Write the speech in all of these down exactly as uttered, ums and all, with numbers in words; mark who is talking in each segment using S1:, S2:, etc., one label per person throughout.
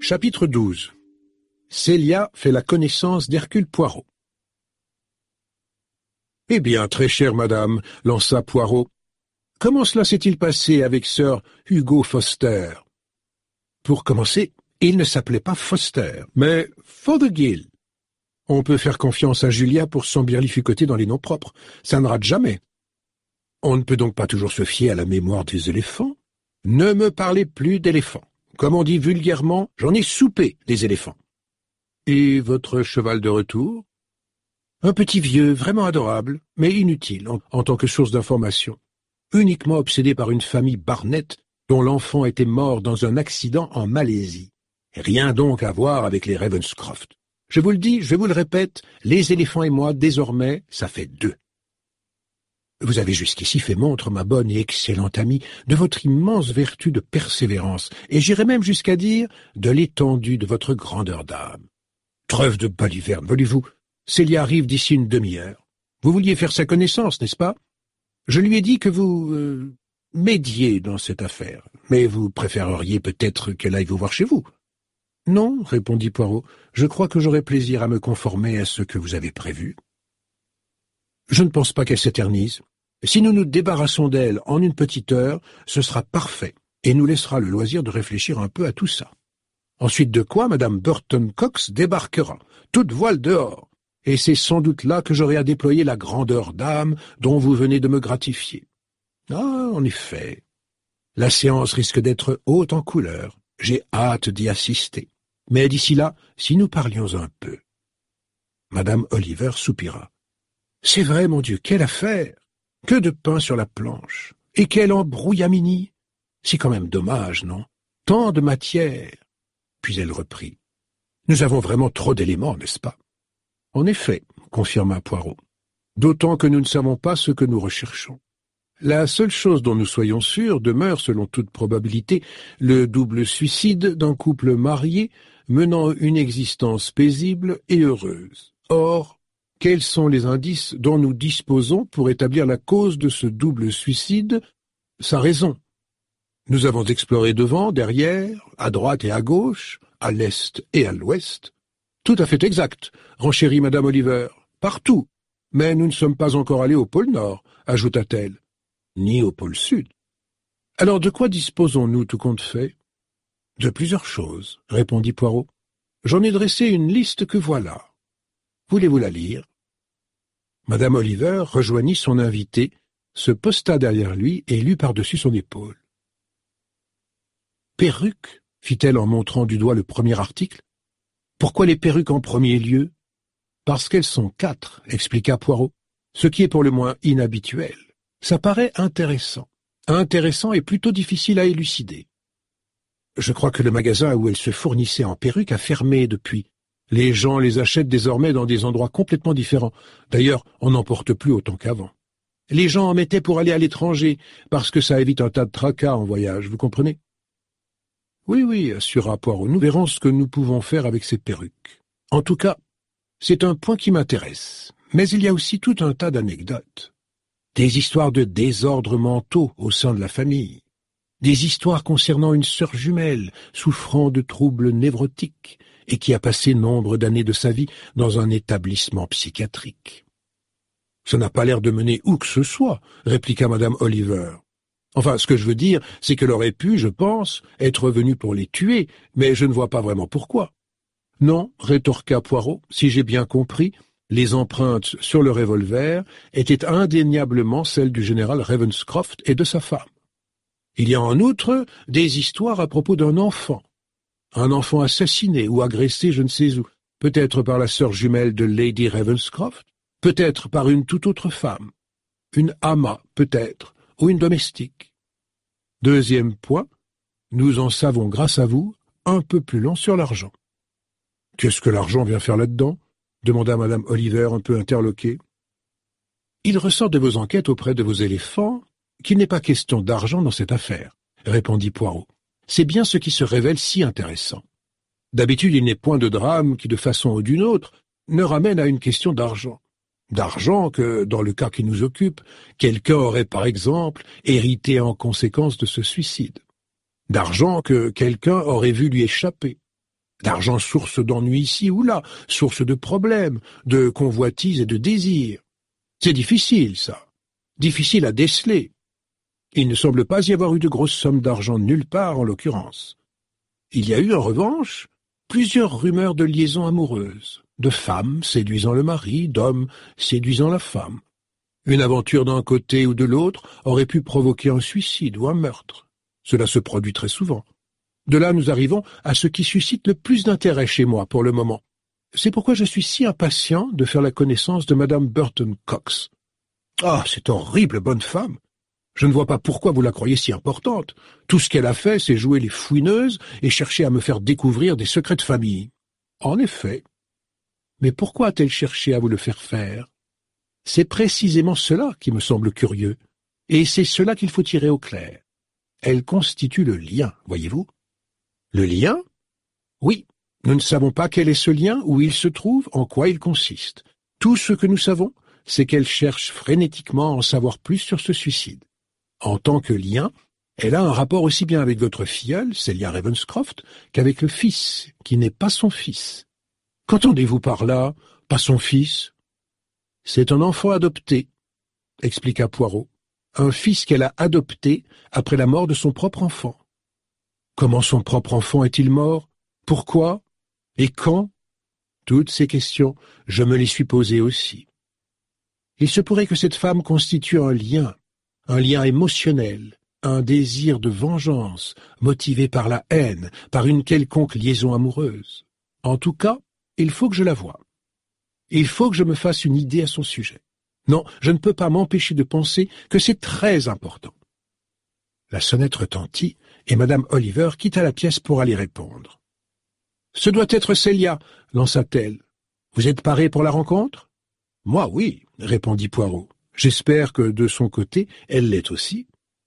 S1: Chapitre douze. Célia fait la connaissance d'Hercule Poirot. « Eh bien, très chère madame, lança Poirot, comment cela s'est-il passé avec Sir Hugo Foster ?» Pour commencer, il ne s'appelait pas Foster, mais Fothergill. On peut faire confiance à Julia pour s'embirlificoter dans les noms propres, ça ne rate jamais. On ne peut donc pas toujours se fier à la mémoire des éléphants. Ne me parlez plus d'éléphants. Comme on dit vulgairement, j'en ai soupé des éléphants. Et votre cheval de retour? Un petit vieux, vraiment adorable, mais inutile en, en tant que source d'information. Uniquement obsédé par une famille Barnett dont l'enfant était mort dans un accident en Malaisie. Rien donc à voir avec les Ravenscroft. Je vous le dis, je vous le répète, les éléphants et moi, désormais, ça fait deux. Vous avez jusqu'ici fait montre, ma bonne et excellente amie, de votre immense vertu de persévérance, et j'irais même jusqu'à dire de l'étendue de votre grandeur d'âme. Trêve de baliverne, voulez-vous, Célia arrive d'ici une demi-heure. Vous vouliez faire sa connaissance, n'est-ce pas? Je lui ai dit que vous euh, m'aidiez dans cette affaire, mais vous préféreriez peut-être qu'elle aille vous voir chez vous. Non, répondit Poirot, je crois que j'aurai plaisir à me conformer à ce que vous avez prévu. Je ne pense pas qu'elle s'éternise. Si nous nous débarrassons d'elle en une petite heure, ce sera parfait, et nous laissera le loisir de réfléchir un peu à tout ça. Ensuite de quoi, madame Burton Cox débarquera, toute voile dehors, et c'est sans doute là que j'aurai à déployer la grandeur d'âme dont vous venez de me gratifier. Ah, en effet, la séance risque d'être haute en couleurs, j'ai hâte d'y assister. Mais d'ici là, si nous parlions un peu. Madame Oliver soupira. C'est vrai, mon Dieu, quelle affaire! Que de pain sur la planche! Et quel embrouillamini! C'est quand même dommage, non? Tant de matière! Puis elle reprit. Nous avons vraiment trop d'éléments, n'est-ce pas? En effet, confirma Poirot. D'autant que nous ne savons pas ce que nous recherchons. La seule chose dont nous soyons sûrs demeure, selon toute probabilité, le double suicide d'un couple marié menant une existence paisible et heureuse. Or, quels sont les indices dont nous disposons pour établir la cause de ce double suicide, sa raison? Nous avons exploré devant, derrière, à droite et à gauche, à l'est et à l'ouest. Tout à fait exact, renchérit madame Oliver. Partout. Mais nous ne sommes pas encore allés au pôle Nord, ajouta-t-elle. Ni au pôle Sud. Alors de quoi disposons-nous tout compte fait? De plusieurs choses, répondit Poirot. J'en ai dressé une liste que voilà. Voulez-vous la lire? Madame Oliver rejoignit son invité, se posta derrière lui et lut par-dessus son épaule. Perruques, fit-elle en montrant du doigt le premier article. Pourquoi les perruques en premier lieu? Parce qu'elles sont quatre, expliqua Poirot, ce qui est pour le moins inhabituel. Ça paraît intéressant. Intéressant et plutôt difficile à élucider. Je crois que le magasin où elles se fournissaient en perruques a fermé depuis. Les gens les achètent désormais dans des endroits complètement différents. D'ailleurs, on n'en porte plus autant qu'avant. Les gens en mettaient pour aller à l'étranger, parce que ça évite un tas de tracas en voyage, vous comprenez? Oui, oui, assura Poirot, nous verrons ce que nous pouvons faire avec ces perruques. En tout cas, c'est un point qui m'intéresse. Mais il y a aussi tout un tas d'anecdotes. Des histoires de désordres mentaux au sein de la famille. Des histoires concernant une sœur jumelle souffrant de troubles névrotiques et qui a passé nombre d'années de sa vie dans un établissement psychiatrique. Ça n'a pas l'air de mener où que ce soit, répliqua madame Oliver. Enfin, ce que je veux dire, c'est qu'elle aurait pu, je pense, être venue pour les tuer, mais je ne vois pas vraiment pourquoi. Non, rétorqua Poirot, si j'ai bien compris, les empreintes sur le revolver étaient indéniablement celles du général Ravenscroft et de sa femme. Il y a en outre des histoires à propos d'un enfant. Un enfant assassiné ou agressé je ne sais où, peut-être par la sœur jumelle de Lady Ravenscroft, peut-être par une toute autre femme, une ama peut-être, ou une domestique. Deuxième point, nous en savons grâce à vous un peu plus long sur l'argent. Qu'est-ce que l'argent vient faire là-dedans? Demanda madame Oliver un peu interloquée. Il ressort de vos enquêtes auprès de vos éléphants qu'il n'est pas question d'argent dans cette affaire, répondit Poirot. C'est bien ce qui se révèle si intéressant. D'habitude, il n'est point de drame qui, de façon ou d'une autre, ne ramène à une question d'argent. D'argent que, dans le cas qui nous occupe, quelqu'un aurait, par exemple, hérité en conséquence de ce suicide. D'argent que quelqu'un aurait vu lui échapper. D'argent source d'ennui ici ou là, source de problèmes, de convoitises et de désirs. C'est difficile, ça. Difficile à déceler. Il ne semble pas y avoir eu de grosses sommes d'argent nulle part, en l'occurrence. Il y a eu, en revanche, plusieurs rumeurs de liaisons amoureuses, de femmes séduisant le mari, d'hommes séduisant la femme. Une aventure d'un côté ou de l'autre aurait pu provoquer un suicide ou un meurtre. Cela se produit très souvent. De là, nous arrivons à ce qui suscite le plus d'intérêt chez moi pour le moment. C'est pourquoi je suis si impatient de faire la connaissance de madame Burton Cox. Ah, cette horrible bonne femme! Je ne vois pas pourquoi vous la croyez si importante. Tout ce qu'elle a fait, c'est jouer les fouineuses et chercher à me faire découvrir des secrets de famille. En effet. Mais pourquoi a-t-elle cherché à vous le faire faire? C'est précisément cela qui me semble curieux, et c'est cela qu'il faut tirer au clair. Elle constitue le lien, voyez-vous? Le lien? Oui, nous ne savons pas quel est ce lien, où il se trouve, en quoi il consiste. Tout ce que nous savons, c'est qu'elle cherche frénétiquement à en savoir plus sur ce suicide. En tant que lien, elle a un rapport aussi bien avec votre filleule, Celia Ravenscroft, qu'avec le fils, qui n'est pas son fils. Qu'entendez-vous par là? Pas son fils? C'est un enfant adopté, expliqua Poirot. Un fils qu'elle a adopté après la mort de son propre enfant. Comment son propre enfant est-il mort? Pourquoi? Et quand? Toutes ces questions, je me les suis posées aussi. Il se pourrait que cette femme constitue un lien, un lien émotionnel, un désir de vengeance, motivé par la haine, par une quelconque liaison amoureuse. En tout cas, il faut que je la voie. Il faut que je me fasse une idée à son sujet. Non, je ne peux pas m'empêcher de penser que c'est très important. La sonnette retentit, et madame Oliver quitta la pièce pour aller répondre. « Ce doit être Célia, lança-t-elle. Vous êtes paré pour la rencontre? »« Moi, oui, répondit Poirot. J'espère que, de son côté, elle l'est aussi. »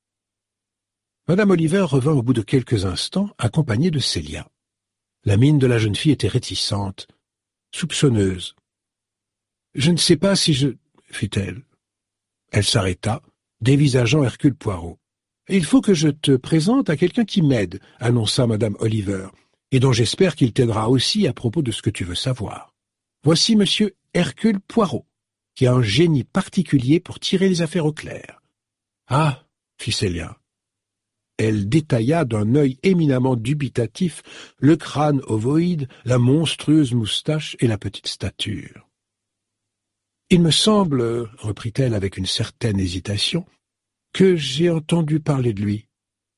S1: Madame Oliver revint au bout de quelques instants, accompagnée de Célia. La mine de la jeune fille était réticente, soupçonneuse. « Je ne sais pas si je... » fit-elle. Elle s'arrêta, dévisageant Hercule Poirot. « Il faut que je te présente à quelqu'un qui m'aide, » annonça madame Oliver, « et dont j'espère qu'il t'aidera aussi à propos de ce que tu veux savoir. Voici monsieur Hercule Poirot, qui a un génie particulier pour tirer les affaires au clair. »« Ah !» fit Célia. Elle détailla d'un œil éminemment dubitatif le crâne ovoïde, la monstrueuse moustache et la petite stature. « Il me semble, reprit-elle avec une certaine hésitation, que j'ai entendu parler de lui. »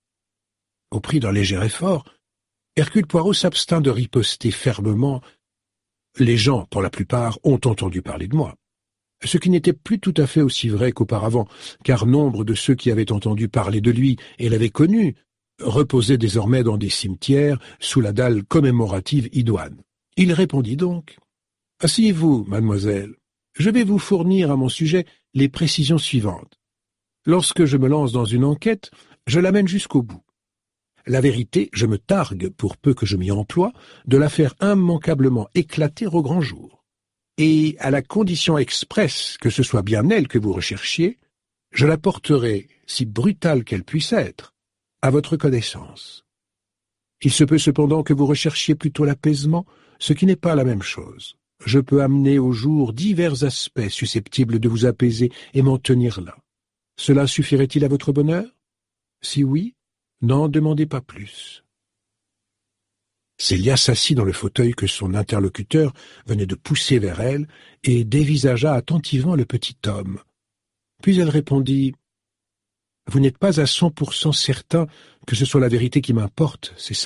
S1: Au prix d'un léger effort, Hercule Poirot s'abstint de riposter fermement. « Les gens, pour la plupart, ont entendu parler de moi. » Ce qui n'était plus tout à fait aussi vrai qu'auparavant, car nombre de ceux qui avaient entendu parler de lui et l'avaient connu reposaient désormais dans des cimetières sous la dalle commémorative idoine. Il répondit donc « Asseyez-vous, mademoiselle. Je vais vous fournir à mon sujet les précisions suivantes. Lorsque je me lance dans une enquête, je l'amène jusqu'au bout. La vérité, je me targue, pour peu que je m'y emploie, de la faire immanquablement éclater au grand jour. Et à la condition expresse que ce soit bien elle que vous recherchiez, je la porterai, si brutale qu'elle puisse être, à votre connaissance. Il se peut cependant que vous recherchiez plutôt l'apaisement, ce qui n'est pas la même chose. Je peux amener au jour divers aspects susceptibles de vous apaiser et m'en tenir là. Cela suffirait-il à votre bonheur? Si oui, n'en demandez pas plus. » Célia s'assit dans le fauteuil que son interlocuteur venait de pousser vers elle et dévisagea attentivement le petit homme. Puis elle répondit « Vous n'êtes pas à cent pour cent certain que ce soit la vérité qui m'importe, c'est ça ?»«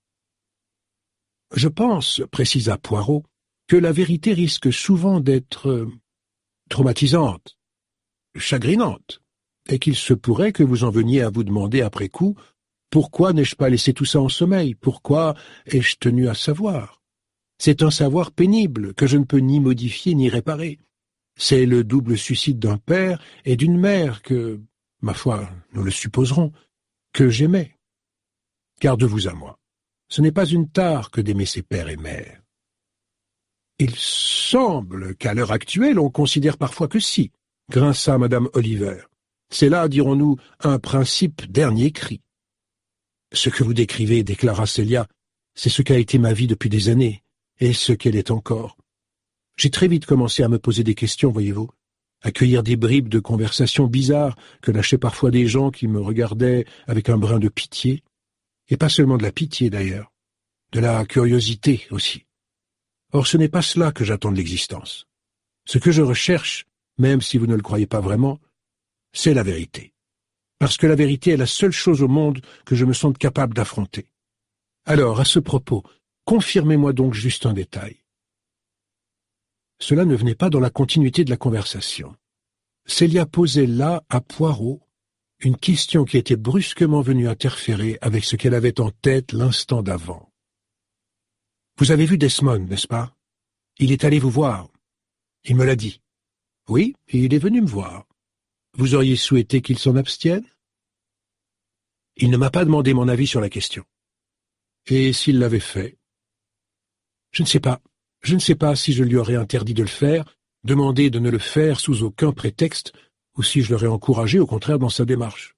S1: Je pense, » précisa Poirot, « que la vérité risque souvent d'être euh, traumatisante, chagrinante, et qu'il se pourrait que vous en veniez à vous demander après coup « Pourquoi n'ai-je pas laissé tout ça en sommeil? Pourquoi ai-je tenu à savoir? C'est un savoir pénible que je ne peux ni modifier ni réparer. C'est le double suicide d'un père et d'une mère que, ma foi, nous le supposerons, que j'aimais. Garde-vous à moi. Ce n'est pas une tare que d'aimer ses pères et mères. » « Il semble qu'à l'heure actuelle, on considère parfois que si, » grinça madame Oliver. « C'est là, dirons-nous, un principe dernier cri. » « Ce que vous décrivez, déclara Célia, C'est ce qu'a été ma vie depuis des années, et ce qu'elle est encore. J'ai très vite commencé à me poser des questions, voyez-vous, à cueillir des bribes de conversations bizarres que lâchaient parfois des gens qui me regardaient avec un brin de pitié, et pas seulement de la pitié d'ailleurs, de la curiosité aussi. Or ce n'est pas cela que j'attends de l'existence. Ce que je recherche, même si vous ne le croyez pas vraiment, c'est la vérité. Parce que la vérité est la seule chose au monde que je me sente capable d'affronter. Alors, à ce propos, confirmez-moi donc juste un détail. Cela ne venait pas dans la continuité de la conversation. Célia posait là, à Poirot, une question qui était brusquement venue interférer avec ce qu'elle avait en tête l'instant d'avant. « Vous avez vu Desmond, n'est-ce pas? Il est allé vous voir. Il me l'a dit. »« Oui, il est venu me voir. Vous auriez souhaité qu'il s'en abstienne? » ?»« Il ne m'a pas demandé mon avis sur la question. »« Et s'il l'avait fait? » ?»« Je ne sais pas. Je ne sais pas si je lui aurais interdit de le faire, demandé de ne le faire sous aucun prétexte, ou si je l'aurais encouragé au contraire dans sa démarche.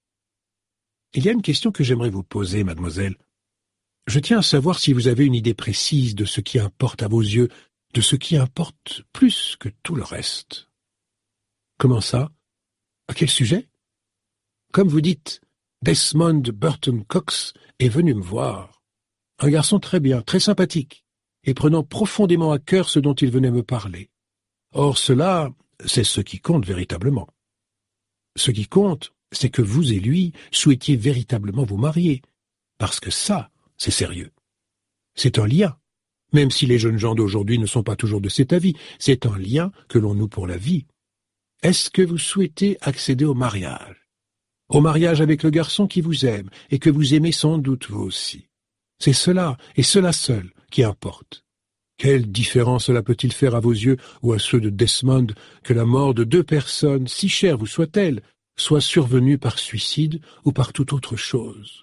S1: Il y a une question que j'aimerais vous poser, mademoiselle. Je tiens à savoir si vous avez une idée précise de ce qui importe à vos yeux, de ce qui importe plus que tout le reste. Comment ça? À quel sujet? Comme vous dites, Desmond Burton Cox est venu me voir. Un garçon très bien, très sympathique, et prenant profondément à cœur ce dont il venait me parler. Or cela, c'est ce qui compte véritablement. Ce qui compte, c'est que vous et lui souhaitiez véritablement vous marier, parce que ça, c'est sérieux. C'est un lien, même si les jeunes gens d'aujourd'hui ne sont pas toujours de cet avis, c'est un lien que l'on noue pour la vie. Est-ce que vous souhaitez accéder au mariage? Au mariage avec le garçon qui vous aime, et que vous aimez sans doute vous aussi. C'est cela, et cela seul, qui importe. Quelle différence cela peut-il faire à vos yeux ou à ceux de Desmond que la mort de deux personnes, si chères vous soient-elles, soit survenue par suicide ou par toute autre chose?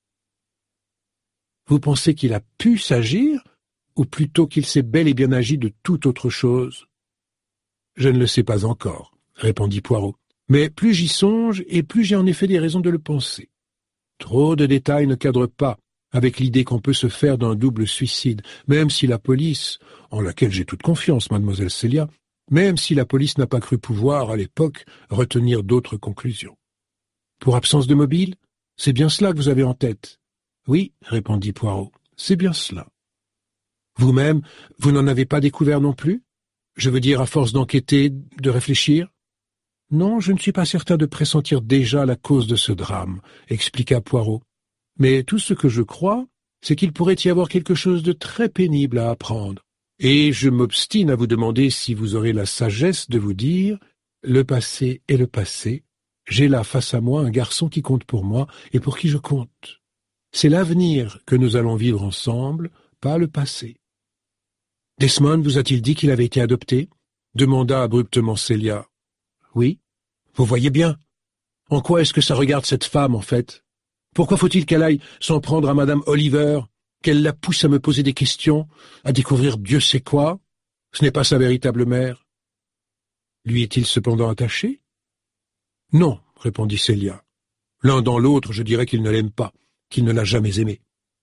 S1: Vous pensez qu'il a pu s'agir, ou plutôt qu'il s'est bel et bien agi de toute autre chose? Je ne le sais pas encore, répondit Poirot, mais plus j'y songe et plus j'ai en effet des raisons de le penser. Trop de détails ne cadrent pas avec l'idée qu'on peut se faire d'un double suicide, même si la police, en laquelle j'ai toute confiance, mademoiselle Célia, même si la police n'a pas cru pouvoir, à l'époque, retenir d'autres conclusions. Pour absence de mobile, c'est bien cela que vous avez en tête. Oui, répondit Poirot, c'est bien cela. Vous-même, vous n'en avez pas découvert non plus? Je veux dire, à force d'enquêter, de réfléchir? Non, je ne suis pas certain de pressentir déjà la cause de ce drame, expliqua Poirot. Mais tout ce que je crois, c'est qu'il pourrait y avoir quelque chose de très pénible à apprendre. Et je m'obstine à vous demander si vous aurez la sagesse de vous dire « Le passé est le passé. J'ai là face à moi un garçon qui compte pour moi et pour qui je compte. C'est l'avenir que nous allons vivre ensemble, pas le passé. » Desmond vous a-t-il dit qu'il avait été adopté? Demanda abruptement Célia. Oui. Vous voyez bien. En quoi est-ce que ça regarde cette femme, en fait? Pourquoi faut-il qu'elle aille s'en prendre à Madame Oliver, qu'elle la pousse à me poser des questions, à découvrir Dieu sait quoi? Ce n'est pas sa véritable mère. Lui est-il cependant attaché? Non, répondit Célia. L'un dans l'autre, je dirais qu'il ne l'aime pas, qu'il ne l'a jamais aimé.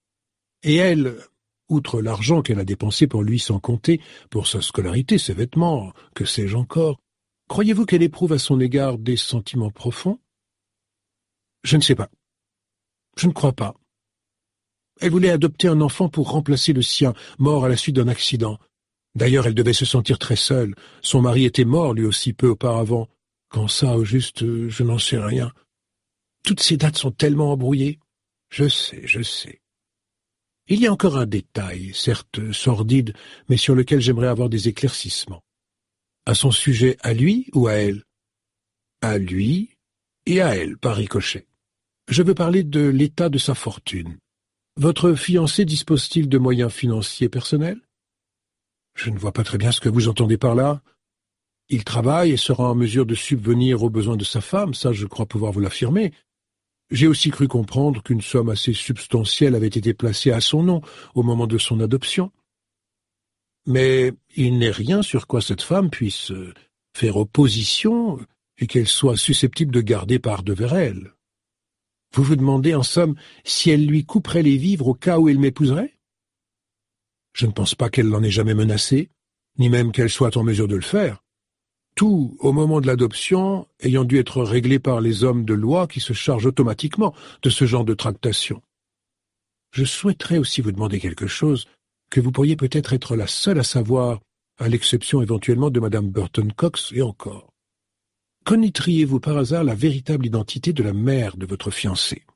S1: Et elle, outre l'argent qu'elle a dépensé pour lui sans compter, pour sa scolarité, ses vêtements, que sais-je encore, croyez-vous qu'elle éprouve à son égard des sentiments profonds? Je ne sais pas. Je ne crois pas. Elle voulait adopter un enfant pour remplacer le sien, mort à la suite d'un accident. D'ailleurs, elle devait se sentir très seule. Son mari était mort, lui aussi, peu auparavant. Quand ça, au juste, je n'en sais rien. Toutes ces dates sont tellement embrouillées. Je sais, je sais. Il y a encore un détail, certes sordide, mais sur lequel j'aimerais avoir des éclaircissements. À son sujet, à lui ou à elle? À lui et à elle, par ricochet. Je veux parler de l'état de sa fortune. Votre fiancé dispose-t-il de moyens financiers personnels? Je ne vois pas très bien ce que vous entendez par là. Il travaille et sera en mesure de subvenir aux besoins de sa femme, ça je crois pouvoir vous l'affirmer. J'ai aussi cru comprendre qu'une somme assez substantielle avait été placée à son nom au moment de son adoption. Mais il n'est rien sur quoi cette femme puisse faire opposition et qu'elle soit susceptible de garder part devers elle. Vous vous demandez, en somme, si elle lui couperait les vivres au cas où il m'épouserait? Je ne pense pas qu'elle l'en ait jamais menacé, ni même qu'elle soit en mesure de le faire. Tout, au moment de l'adoption, ayant dû être réglé par les hommes de loi qui se chargent automatiquement de ce genre de tractation. Je souhaiterais aussi vous demander quelque chose que vous pourriez peut-être être la seule à savoir, à l'exception éventuellement de madame Burton Cox et encore. Connaîtriez-vous par hasard la véritable identité de la mère de votre fiancé?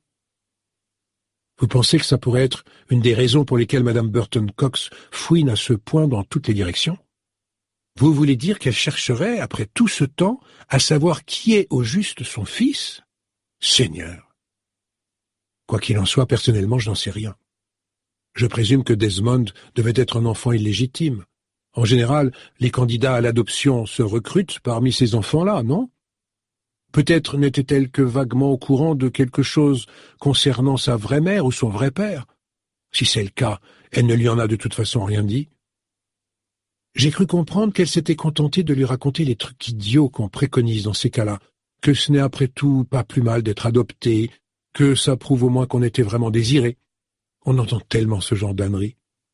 S1: Vous pensez que ça pourrait être une des raisons pour lesquelles madame Burton Cox fouine à ce point dans toutes les directions? Vous voulez dire qu'elle chercherait, après tout ce temps, à savoir qui est au juste son fils? Seigneur! Quoi qu'il en soit, personnellement, je n'en sais rien. Je présume que Desmond devait être un enfant illégitime. En général, les candidats à l'adoption se recrutent parmi ces enfants-là, non? Peut-être n'était-elle que vaguement au courant de quelque chose concernant sa vraie mère ou son vrai père. Si c'est le cas, elle ne lui en a de toute façon rien dit. J'ai cru comprendre qu'elle s'était contentée de lui raconter les trucs idiots qu'on préconise dans ces cas-là, que ce n'est après tout pas plus mal d'être adopté, que ça prouve au moins qu'on était vraiment désiré. On entend tellement ce genre d'âneries.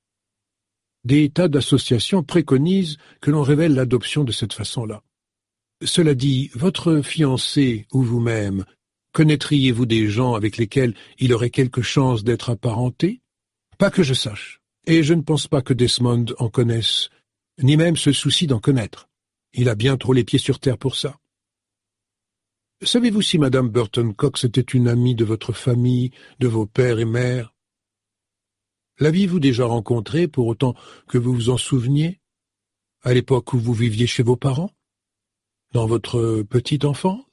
S1: Des tas d'associations préconisent que l'on révèle l'adoption de cette façon-là. Cela dit, votre fiancé ou vous-même, connaîtriez-vous des gens avec lesquels il aurait quelque chance d'être apparenté? Pas que je sache, et je ne pense pas que Desmond en connaisse, ni même se soucie d'en connaître. Il a bien trop les pieds sur terre pour ça. Savez-vous si madame Burton Cox était une amie de votre famille, de vos pères et mères? L'aviez-vous déjà rencontrée pour autant que vous vous en souveniez, à l'époque où vous viviez chez vos parents? Dans votre petite enfance?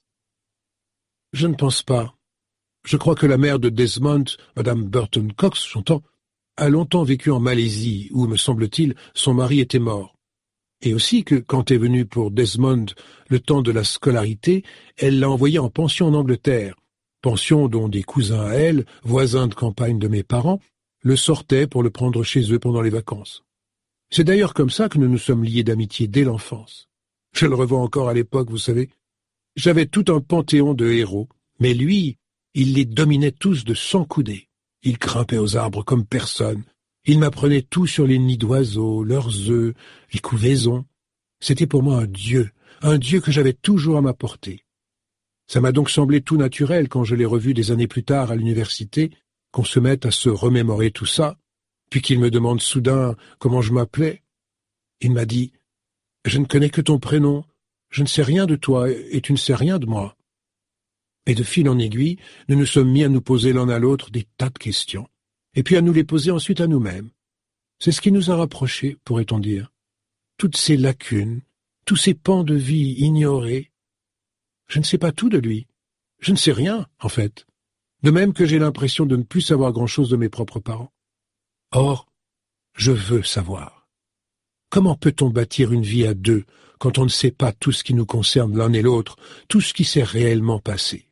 S1: Je ne pense pas. Je crois que la mère de Desmond, madame Burton Cox, j'entends, a longtemps vécu en Malaisie, où, me semble-t-il, son mari était mort. Et aussi que, quand est venu pour Desmond le temps de la scolarité, elle l'a envoyé en pension en Angleterre, pension dont des cousins à elle, voisins de campagne de mes parents, le sortaient pour le prendre chez eux pendant les vacances. C'est d'ailleurs comme ça que nous nous sommes liés d'amitié dès l'enfance. Je le revois encore à l'époque, vous savez. J'avais tout un panthéon de héros, mais lui, il les dominait tous de cent coudées. Il grimpait aux arbres comme personne. Il m'apprenait tout sur les nids d'oiseaux, leurs œufs, les couvaisons. C'était pour moi un dieu, un dieu que j'avais toujours à ma portée. Ça m'a donc semblé tout naturel quand je l'ai revu des années plus tard à l'université, qu'on se mette à se remémorer tout ça, puis qu'il me demande soudain comment je m'appelais. Il m'a dit « Je ne connais que ton prénom, je ne sais rien de toi et tu ne sais rien de moi. » Et de fil en aiguille, nous nous sommes mis à nous poser l'un à l'autre des tas de questions, et puis à nous les poser ensuite à nous-mêmes. C'est ce qui nous a rapprochés, pourrait-on dire. Toutes ces lacunes, tous ces pans de vie ignorés. Je ne sais pas tout de lui. Je ne sais rien, en fait. De même que j'ai l'impression de ne plus savoir grand-chose de mes propres parents. Or, je veux savoir. Comment peut-on bâtir une vie à deux quand on ne sait pas tout ce qui nous concerne l'un et l'autre, tout ce qui s'est réellement passé?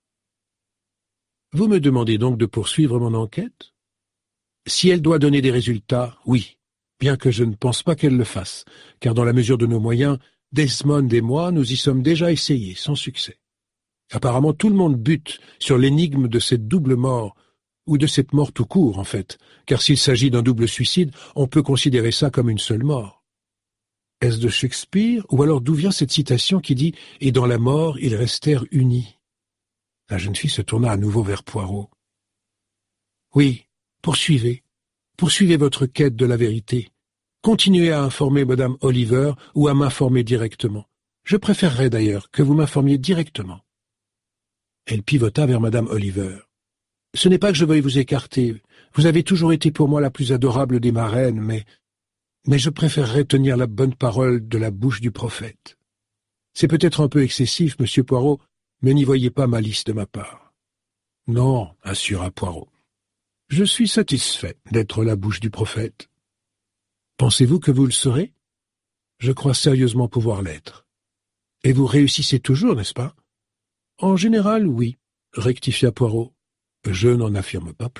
S1: Vous me demandez donc de poursuivre mon enquête? Si elle doit donner des résultats, oui, bien que je ne pense pas qu'elle le fasse, car dans la mesure de nos moyens, Desmond et moi nous y sommes déjà essayés, sans succès. Apparemment tout le monde bute sur l'énigme de cette double mort, ou de cette mort tout court, en fait, car s'il s'agit d'un double suicide, on peut considérer ça comme une seule mort. Est-ce de Shakespeare, ou alors d'où vient cette citation qui dit « Et dans la mort, ils restèrent unis » La jeune fille se tourna à nouveau vers Poirot. « Oui, poursuivez, poursuivez votre quête de la vérité. Continuez à informer madame Oliver ou à m'informer directement. Je préférerais d'ailleurs que vous m'informiez directement. » Elle pivota vers madame Oliver. « Ce n'est pas que je veuille vous écarter. Vous avez toujours été pour moi la plus adorable des marraines, mais... mais je préférerais tenir la bonne parole de la bouche du prophète. C'est peut-être un peu excessif, monsieur Poirot, mais n'y voyez pas malice de ma part. » « Non, » assura Poirot. « Je suis satisfait d'être la bouche du prophète. » « Pensez-vous que vous le serez ? » ?»« Je crois sérieusement pouvoir l'être. »« Et vous réussissez toujours, n'est-ce pas ? » ?»« En général, oui, » rectifia Poirot. « Je n'en affirme pas plus. »